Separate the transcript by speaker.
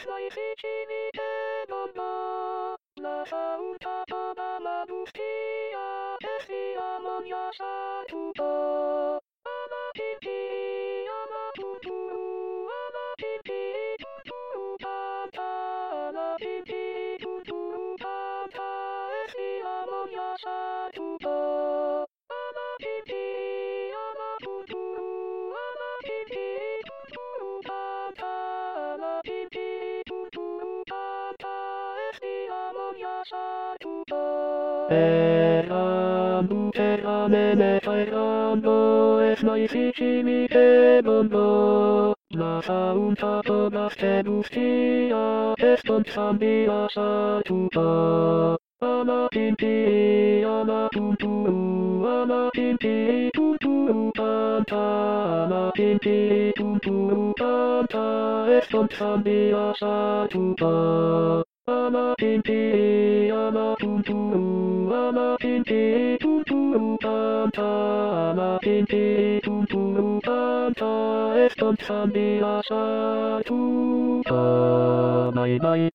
Speaker 1: slicini te bombo. La sauta toda la bustia, esi amonia satuto. Ama pinti, ama tutu, ama pinti tutu tanta, ama pinti tutu tanta, esi amonia satuto. Ama pinti, ama tutu, ama pinti tutu tanta, ama pinti tutu tanta, esi amonia satuto. Mene bailando es mai sicimi che bombo. La saunta toda te bustia, eston sambia satuto. Ama pinti, ama tuntu, ama pinti tuntu tanta, ama pinti tuntu tanta, eston sambia satuto. Ama pinti, ama tuntu, ama pinti tuntu tanta, ama pinti tuntu tanta, eston sambia satuto. Bye bye.